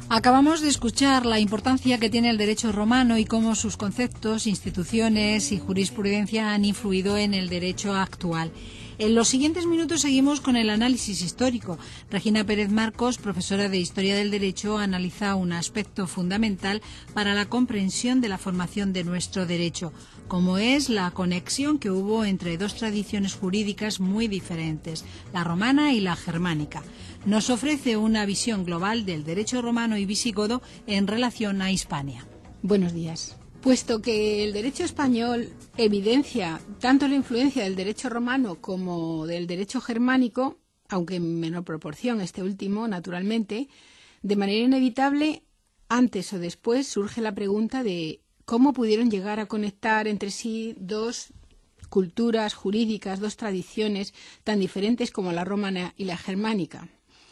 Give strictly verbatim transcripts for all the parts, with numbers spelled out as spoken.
Acabamos de escuchar la importancia que tiene el derecho romano y cómo sus conceptos, instituciones y jurisprudencia han influido en el derecho actual. En los siguientes minutos seguimos con el análisis histórico. Regina Pérez Marcos, profesora de Historia del Derecho, analiza un aspecto fundamental para la comprensión de la formación de nuestro derecho, como es la conexión que hubo entre dos tradiciones jurídicas muy diferentes, la romana y la germánica. Nos ofrece una visión global del derecho romano y visigodo en relación a Hispania. Buenos días. Puesto que el derecho español evidencia tanto la influencia del derecho romano como del derecho germánico, aunque en menor proporción este último, naturalmente, de manera inevitable, antes o después surge la pregunta de cómo pudieron llegar a conectar entre sí dos culturas jurídicas, dos tradiciones tan diferentes como la romana y la germánica.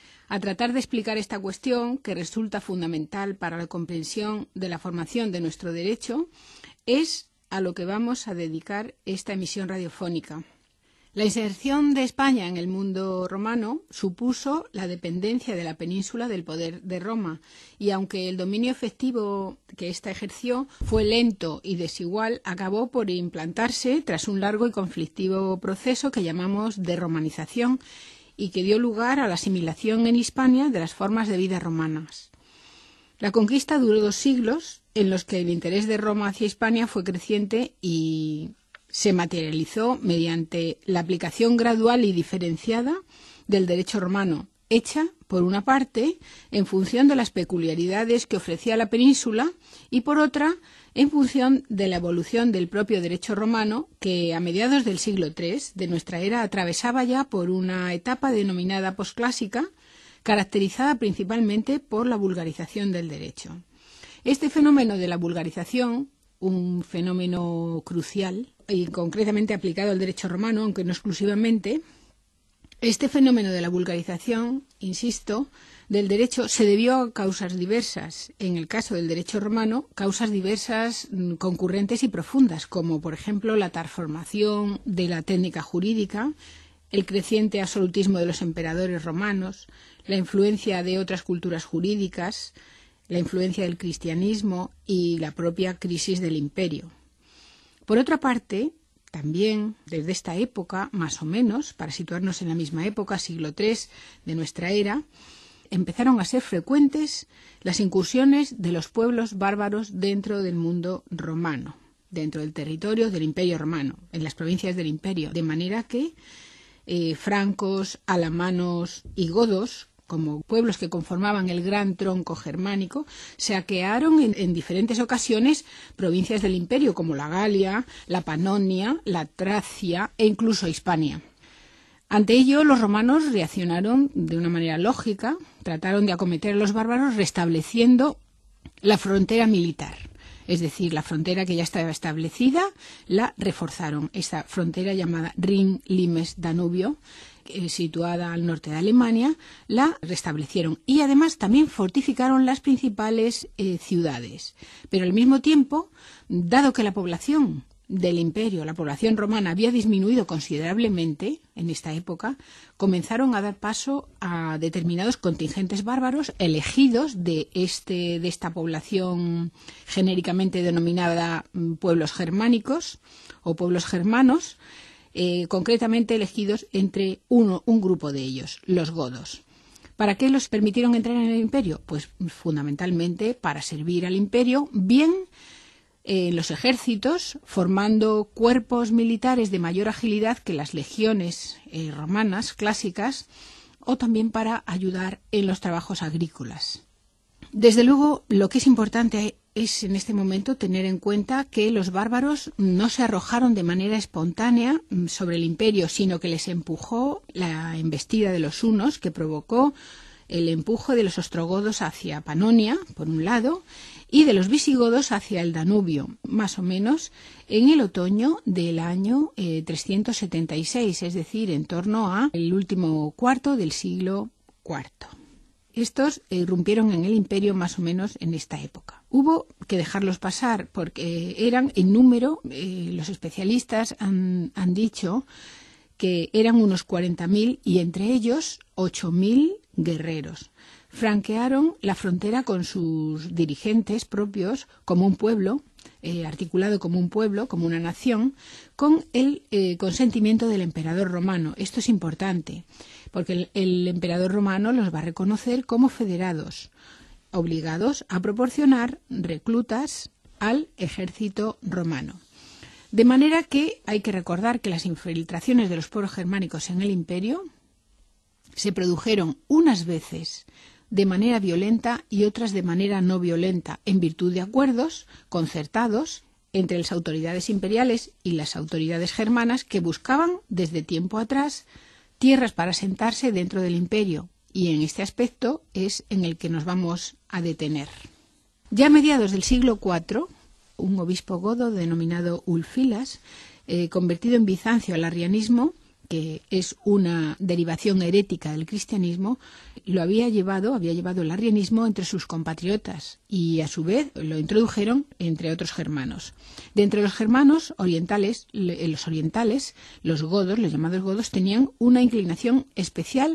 A tratar de explicar esta cuestión, que resulta fundamental para la comprensión de la formación de nuestro derecho, es a lo que vamos a dedicar esta emisión radiofónica. La inserción de España en el mundo romano supuso la dependencia de la península del poder de Roma, y aunque el dominio efectivo que ésta ejerció fue lento y desigual, acabó por implantarse tras un largo y conflictivo proceso que llamamos de romanización, y que dio lugar a la asimilación en Hispania de las formas de vida romanas. La conquista duró dos siglos, en los que el interés de Roma hacia Hispania fue creciente y se materializó mediante la aplicación gradual y diferenciada del derecho romano, hecha, por una parte, en función de las peculiaridades que ofrecía la península y, por otra, en función de la evolución del propio derecho romano, que a mediados del siglo tercero de nuestra era atravesaba ya por una etapa denominada posclásica, caracterizada principalmente por la vulgarización del derecho. Este fenómeno de la vulgarización, un fenómeno crucial y concretamente aplicado al derecho romano, aunque no exclusivamente, este fenómeno de la vulgarización, insisto, del derecho se debió a causas diversas. En el caso del derecho romano, causas diversas, concurrentes y profundas, como por ejemplo la transformación de la técnica jurídica, el creciente absolutismo de los emperadores romanos, la influencia de otras culturas jurídicas, la influencia del cristianismo y la propia crisis del imperio. Por otra parte, también, desde esta época, más o menos, para situarnos en la misma época, siglo tercero de nuestra era, empezaron a ser frecuentes las incursiones de los pueblos bárbaros dentro del mundo romano, dentro del territorio del Imperio Romano, en las provincias del Imperio, de manera que eh, francos, alamanos y godos, como pueblos que conformaban el gran tronco germánico, saquearon en, en diferentes ocasiones provincias del imperio como la Galia, la Panonia, la Tracia e incluso Hispania. Ante ello, los romanos reaccionaron de una manera lógica, trataron de acometer a los bárbaros restableciendo la frontera militar. Es decir, la frontera que ya estaba establecida la reforzaron. Esta frontera llamada Rin-Limes-Danubio, eh, situada al norte de Alemania, la restablecieron y además también fortificaron las principales eh, ciudades. Pero al mismo tiempo, dado que la población del imperio, la población romana, había disminuido considerablemente en esta época, comenzaron a dar paso a determinados contingentes bárbaros elegidos de, este, de esta población genéricamente denominada pueblos germánicos o pueblos germanos, eh, concretamente elegidos entre uno, un grupo de ellos, los godos. ¿Para qué los permitieron entrar en el imperio? Pues fundamentalmente para servir al imperio, bien en los ejércitos, formando cuerpos militares de mayor agilidad que las legiones eh, romanas clásicas, o también para ayudar en los trabajos agrícolas. Desde luego, lo que es importante es en este momento tener en cuenta que los bárbaros no se arrojaron de manera espontánea sobre el imperio, sino que les empujó la embestida de los hunos, que provocó el empujo de los ostrogodos hacia Panonia, por un lado, y de los visigodos hacia el Danubio, más o menos en el otoño del año eh, trescientos setenta y seis, es decir, en torno al último cuarto del siglo cuarto. Estos irrumpieron en el imperio más o menos en esta época. Hubo que dejarlos pasar porque eran en número, eh, los especialistas han, han dicho que eran unos cuarenta mil y entre ellos ocho mil guerreros. Franquearon la frontera con sus dirigentes propios como un pueblo, eh, articulado como un pueblo, como una nación, con el eh, consentimiento del emperador romano. Esto es importante, porque el, el emperador romano los va a reconocer como federados, obligados a proporcionar reclutas al ejército romano. De manera que hay que recordar que las infiltraciones de los pueblos germánicos en el imperio se produjeron unas veces de manera violenta y otras de manera no violenta, en virtud de acuerdos concertados entre las autoridades imperiales y las autoridades germanas que buscaban desde tiempo atrás tierras para asentarse dentro del imperio, y en este aspecto es en el que nos vamos a detener. Ya a mediados del siglo cuatro, un obispo godo denominado Ulfilas, eh, convertido en Bizancio al arrianismo, que es una derivación herética del cristianismo, lo había llevado, había llevado el arrianismo entre sus compatriotas y a su vez lo introdujeron entre otros germanos. De entre los germanos orientales, los orientales, los godos, los llamados godos, tenían una inclinación especial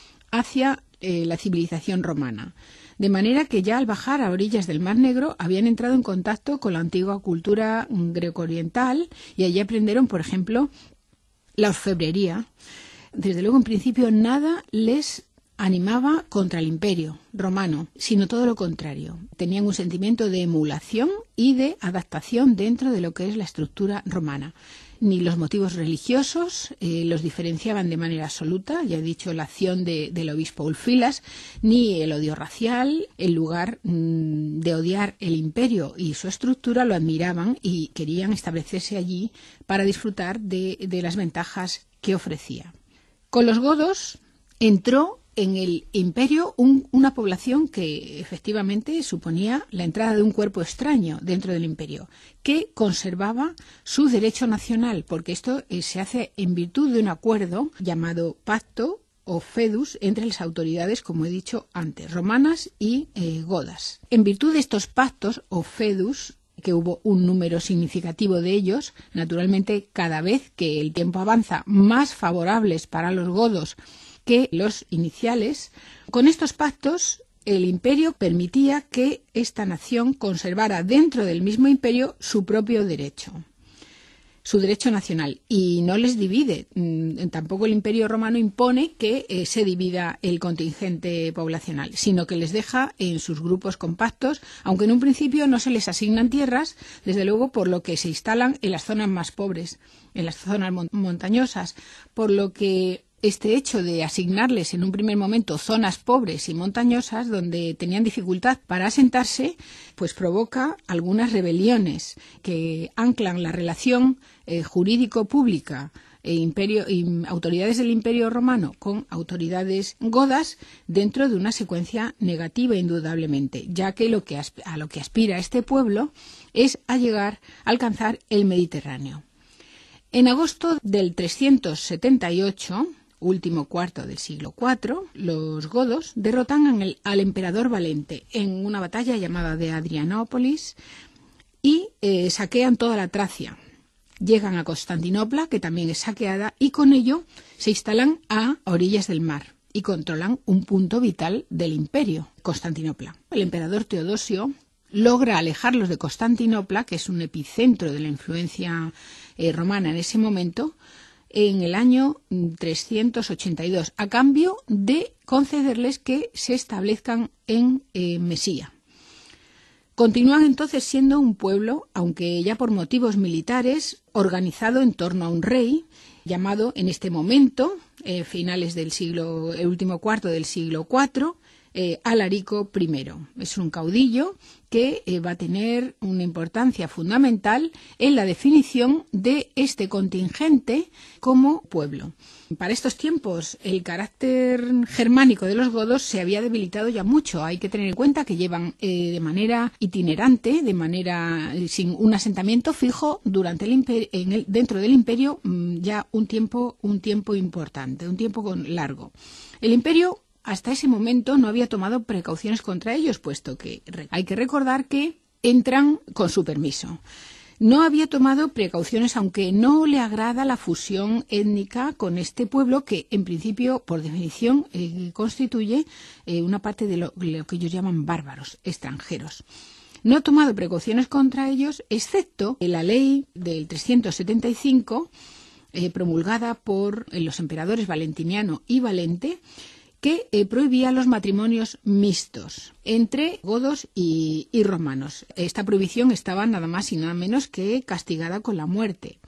hacia eh, la civilización romana. De manera que ya al bajar a orillas del Mar Negro habían entrado en contacto con la antigua cultura greco-oriental y allí aprendieron, por ejemplo, la orfebrería. Desde luego, en principio, nada les animaba contra el imperio romano, sino todo lo contrario. Tenían un sentimiento de emulación y de adaptación dentro de lo que es la estructura romana. Ni los motivos religiosos eh, los diferenciaban de manera absoluta, ya he dicho la acción de, del obispo Ulfilas, ni el odio racial. En lugar mmm, de odiar el imperio y su estructura, lo admiraban y querían establecerse allí para disfrutar de, de las ventajas que ofrecía. Con los godos entró en el imperio un, una población que efectivamente suponía la entrada de un cuerpo extraño dentro del imperio, que conservaba su derecho nacional, porque esto eh, se hace en virtud de un acuerdo llamado pacto o fedus entre las autoridades, como he dicho antes, romanas y eh, godas. En virtud de estos pactos o fedus, que hubo un número significativo de ellos, naturalmente cada vez que el tiempo avanza, más favorables para los godos que los iniciales. Con estos pactos el imperio permitía que esta nación conservara dentro del mismo imperio su propio derecho, su derecho nacional, y no les divide. Tampoco el imperio romano impone que eh, se divida el contingente poblacional, sino que les deja en sus grupos compactos, aunque en un principio no se les asignan tierras, desde luego, por lo que se instalan en las zonas más pobres, en las zonas mon- montañosas, por lo que este hecho de asignarles en un primer momento zonas pobres y montañosas donde tenían dificultad para asentarse, pues provoca algunas rebeliones que anclan la relación eh, jurídico-pública e imperio, y autoridades del Imperio Romano con autoridades godas dentro de una secuencia negativa indudablemente, ya que, lo que asp- a lo que aspira este pueblo es a llegar a alcanzar el Mediterráneo. En agosto del trescientos setenta y ocho, último cuarto del siglo cuatro, los godos derrotan al, al emperador Valente en una batalla llamada de Adrianópolis y eh, saquean toda la Tracia. Llegan a Constantinopla, que también es saqueada, y con ello se instalan a orillas del mar y controlan un punto vital del imperio, Constantinopla. El emperador Teodosio logra alejarlos de Constantinopla, que es un epicentro de la influencia eh, romana en ese momento, en el año trescientos ochenta y dos, a cambio de concederles que se establezcan en eh, Mesía. Continúan entonces siendo un pueblo, aunque ya por motivos militares, organizado en torno a un rey, llamado en este momento, eh, finales del siglo, el último cuarto del siglo cuatro, eh, Alarico primero. Es un caudillo que eh, va a tener una importancia fundamental en la definición de este contingente como pueblo. Para estos tiempos, el carácter germánico de los godos se había debilitado ya mucho. Hay que tener en cuenta que llevan eh, de manera itinerante, de manera eh, sin un asentamiento fijo durante el imperio, en el, dentro del imperio mmm, ya un tiempo, un tiempo importante, un tiempo con, largo. El imperio hasta ese momento no había tomado precauciones contra ellos, puesto que hay que recordar que entran con su permiso. no había tomado precauciones, aunque no le agrada la fusión étnica con este pueblo que, en principio, por definición, eh, constituye eh, una parte de lo, lo que ellos llaman bárbaros, extranjeros. No ha tomado precauciones contra ellos, excepto la ley del trescientos setenta y cinco, eh, promulgada por eh, los emperadores Valentiniano y Valente, que eh, prohibía los matrimonios mixtos entre godos y, y romanos. Esta prohibición estaba nada más y nada menos que castigada con la muerte.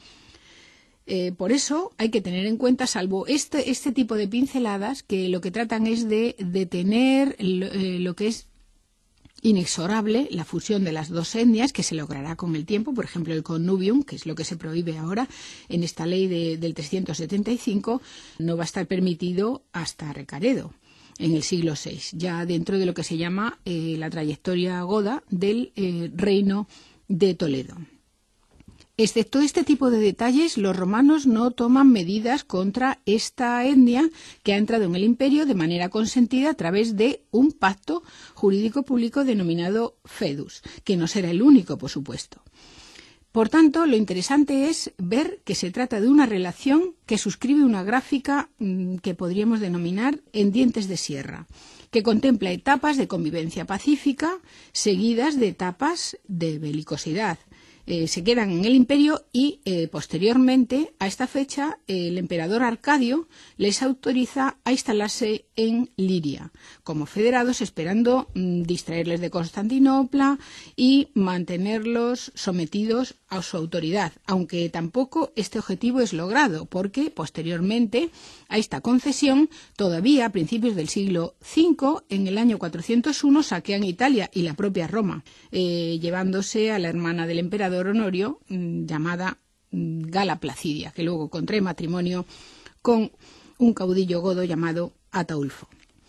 Eh, por eso hay que tener en cuenta, salvo este, este tipo de pinceladas, que lo que tratan es de detener lo, eh, lo que es inexorable, la fusión de las dos etnias, que se logrará con el tiempo, por ejemplo el connubium, que es lo que se prohíbe ahora en esta ley de, del trescientos setenta y cinco, no va a estar permitido hasta Recaredo, en el siglo seis, ya dentro de lo que se llama eh, la trayectoria goda del eh, reino de Toledo. Excepto este tipo de detalles, los romanos no toman medidas contra esta etnia que ha entrado en el imperio de manera consentida a través de un pacto jurídico público denominado Fedus, que no será el único, por supuesto. Por tanto, lo interesante es ver que se trata de una relación que suscribe una gráfica mmm, que podríamos denominar en dientes de sierra, que contempla etapas de convivencia pacífica seguidas de etapas de belicosidad. Eh, se quedan en el imperio y eh, posteriormente a esta fecha eh, el emperador Arcadio les autoriza a instalarse en Liria como federados, esperando mm, distraerles de Constantinopla y mantenerlos sometidos a su autoridad, aunque tampoco este objetivo es logrado, porque posteriormente a esta concesión, todavía a principios del siglo cinco, en el año cuatrocientos uno, saquean Italia y la propia Roma, eh, llevándose a la hermana del emperador Honorio, mmm, llamada mmm, Gala Placidia, que luego contrae matrimonio con un caudillo godo llamado Ataulfo.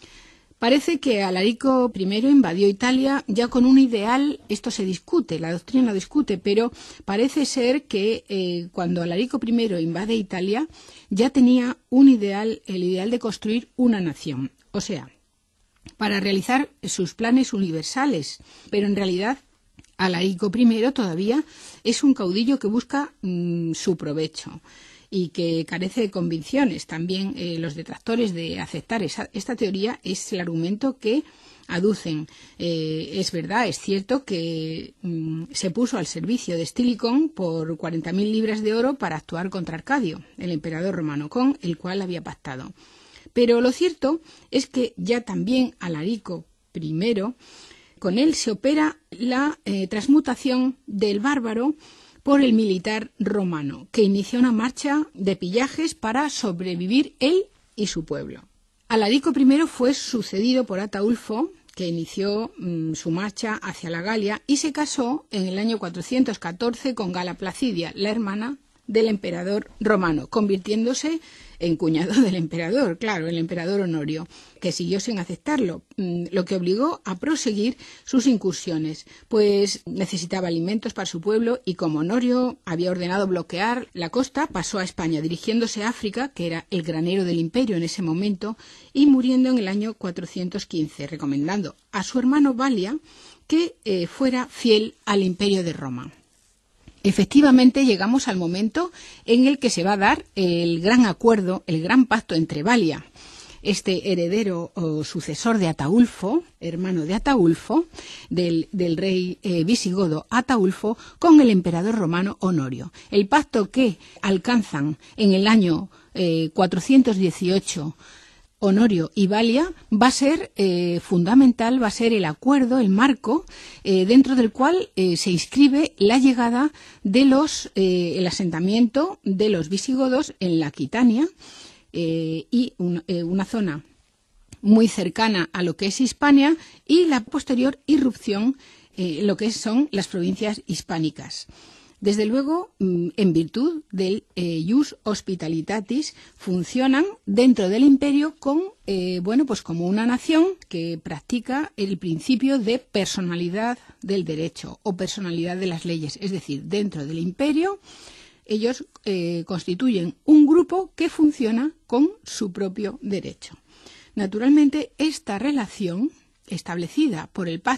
Parece que Alarico primero invadió Italia ya con un ideal, esto se discute, la doctrina lo discute, pero parece ser que eh, cuando Alarico primero invade Italia ya tenía un ideal, el ideal de construir una nación, o sea, para realizar sus planes universales, pero en realidad Alarico primero todavía es un caudillo que busca mmm, su provecho y que carece de convicciones. También eh, los detractores de aceptar esa, esta teoría es el argumento que aducen. Eh, es verdad, es cierto que mmm, se puso al servicio de Estilicón por cuarenta mil libras de oro para actuar contra Arcadio, el emperador romano, con el cual había pactado. Pero lo cierto es que ya también Alarico primero, con él se opera la eh, transmutación del bárbaro por el militar romano, que inicia una marcha de pillajes para sobrevivir él y su pueblo. Alarico primero fue sucedido por Ataulfo, que inició mmm, su marcha hacia la Galia y se casó en el año cuatrocientos catorce con Gala Placidia, la hermana del emperador romano, convirtiéndose en cuñado del emperador, claro, el emperador Honorio, que siguió sin aceptarlo, lo que obligó a proseguir sus incursiones, pues necesitaba alimentos para su pueblo y como Honorio había ordenado bloquear la costa, pasó a España, dirigiéndose a África, que era el granero del imperio en ese momento, y muriendo en el año cuatrocientos quince, recomendando a su hermano Balia que eh, fuera fiel al imperio de Roma. Efectivamente, llegamos al momento en el que se va a dar el gran acuerdo, el gran pacto entre Balia, este heredero o sucesor de Ataulfo, hermano de Ataulfo, del, del rey eh, visigodo Ataulfo, con el emperador romano Honorio. El pacto que alcanzan en el año eh, cuatrocientos dieciocho Honorio y Balia va a ser eh, fundamental, va a ser el acuerdo, el marco, eh, dentro del cual eh, se inscribe la llegada de los, eh, el asentamiento de los visigodos en la Aquitania eh, y un, eh, una zona muy cercana a lo que es Hispania y la posterior irrupción en eh, lo que son las provincias hispánicas. Desde luego, en virtud del eh, ius hospitalitatis, funcionan dentro del imperio con, eh, bueno, pues como una nación que practica el principio de personalidad del derecho o personalidad de las leyes. Es decir, dentro del imperio, ellos eh, constituyen un grupo que funciona con su propio derecho. Naturalmente, esta relación establecida por el pacto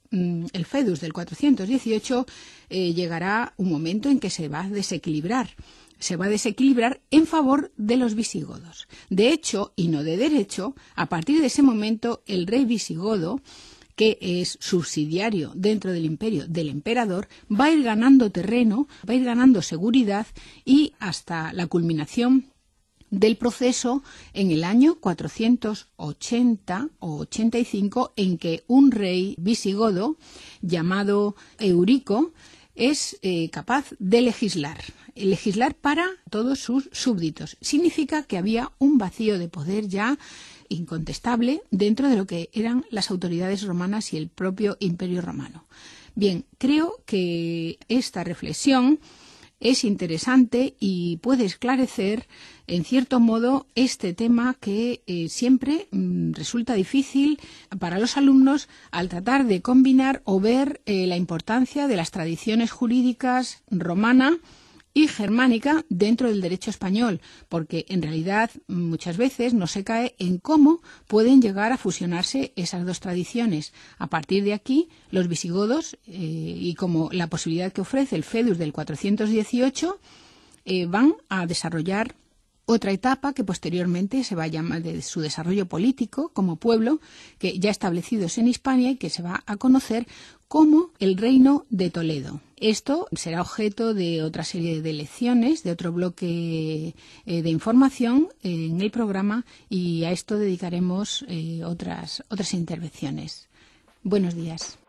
el Fedus del cuatrocientos dieciocho, eh, llegará un momento en que se va a desequilibrar. Se va a desequilibrar en favor de los visigodos. De hecho, y no de derecho, a partir de ese momento el rey visigodo, que es subsidiario dentro del imperio del emperador, va a ir ganando terreno, va a ir ganando seguridad y hasta la culminación del proceso en el año cuatrocientos ochenta o ochenta y cinco, en que un rey visigodo llamado Eurico es eh, capaz de legislar, legislar para todos sus súbditos. Significa que había un vacío de poder ya incontestable dentro de lo que eran las autoridades romanas y el propio Imperio Romano. Bien, creo que esta reflexión es interesante y puede esclarecer, en cierto modo, este tema que eh, siempre mm, resulta difícil para los alumnos al tratar de combinar o ver eh, la importancia de las tradiciones jurídicas romana y germánica dentro del derecho español, porque en realidad muchas veces no se cae en cómo pueden llegar a fusionarse esas dos tradiciones. A partir de aquí, los visigodos, eh, y como la posibilidad que ofrece el Fedus del cuatrocientos dieciocho, eh, van a desarrollar otra etapa que posteriormente se va a llamar de su desarrollo político como pueblo, que ya establecidos en Hispania y que se va a conocer como el Reino de Toledo. Esto será objeto de otra serie de lecciones, de otro bloque eh, de información eh, en el programa, y a esto dedicaremos eh, otras, otras intervenciones. Buenos días.